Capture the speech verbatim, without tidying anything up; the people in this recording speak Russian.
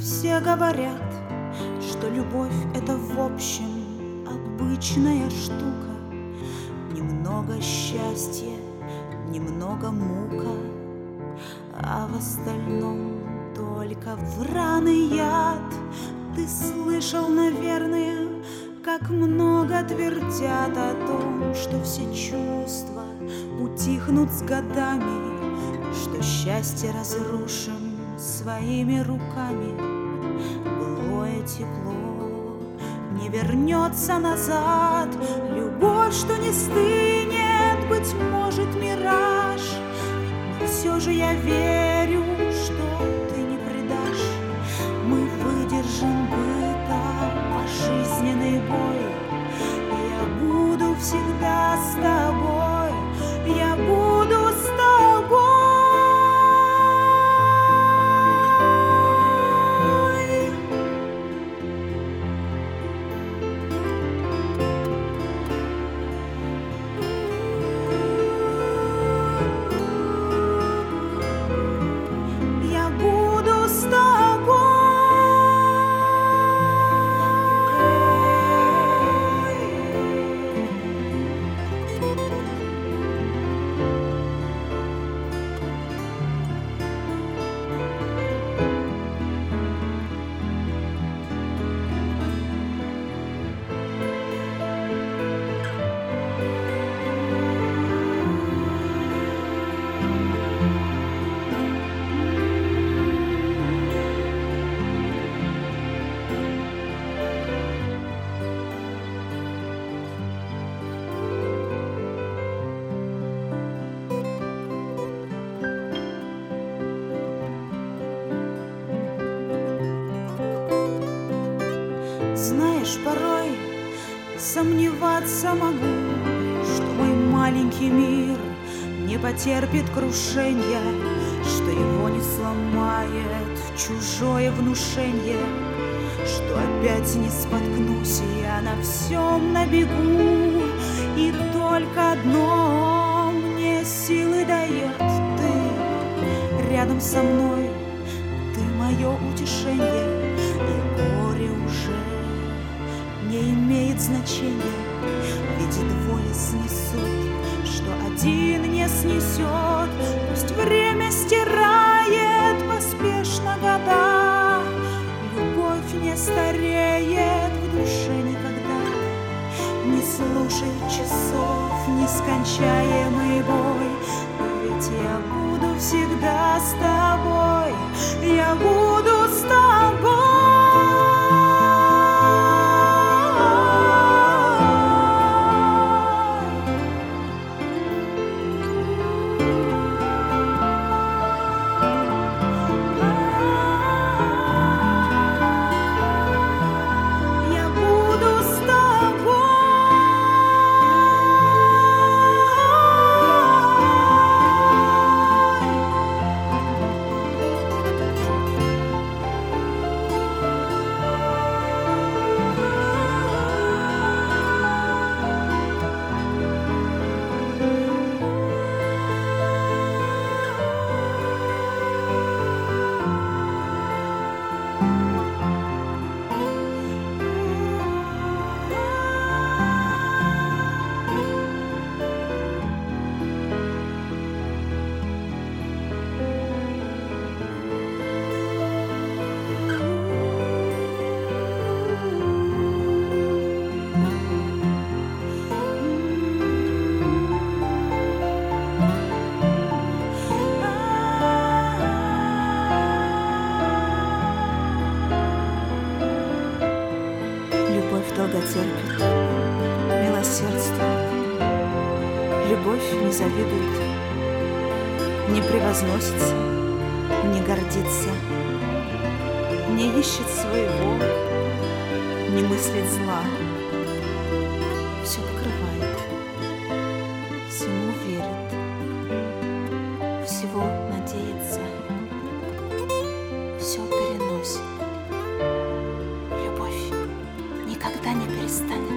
Все говорят, что любовь — это в общем обычная штука. Немного счастья, немного мука, а в остальном только вран и яд. Ты слышал, наверное, как много твердят о том, что все чувства утихнут с годами, что счастье разрушим своими руками. Былое тепло не вернется назад, любовь, что не стынет, быть может, мираж. Но все же я верю, что ты не предашь. Мы выдержим быта пожизненный бой. Я буду всегда с тобой, я буду с тобой. Знаешь, порой сомневаться могу, что мой маленький мир не потерпит крушения, что его не сломает чужое внушение, что опять не споткнусь я на всем на бегу, и только одно мне силы дает ты рядом со мной, ты мое утешение, и горе уже не имеет значения, ведь двое снесут, что один не снесет. Пусть время стирает поспешно года, любовь не стареет в душе никогда. Не слушай часов, нескончаемый бой, ведь я буду всегда с тобой, я буду с тобой. Долго терпит, милосердствует, любовь не завидует, не превозносится, не гордится, не ищет своего, не мыслит зла, все покрывает, всему верит, всего надеется, все переносит. Никогда не перестанет.